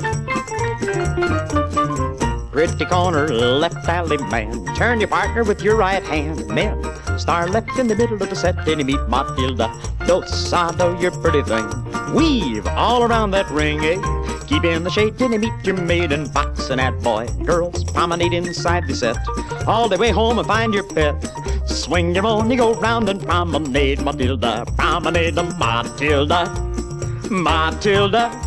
Pretty corner, left alley man, turn your partner with your right hand. Men, star left in the middle of the set, and you meet Matilda. Dosado, your pretty thing. Weave all around that ring, eh? Keep in the shade till you meet your maiden, boxing at boy. Girls promenade inside the set, all the way home and find your pet. Swing your money, go round and promenade, Matilda. Promenade, Matilda. Matilda.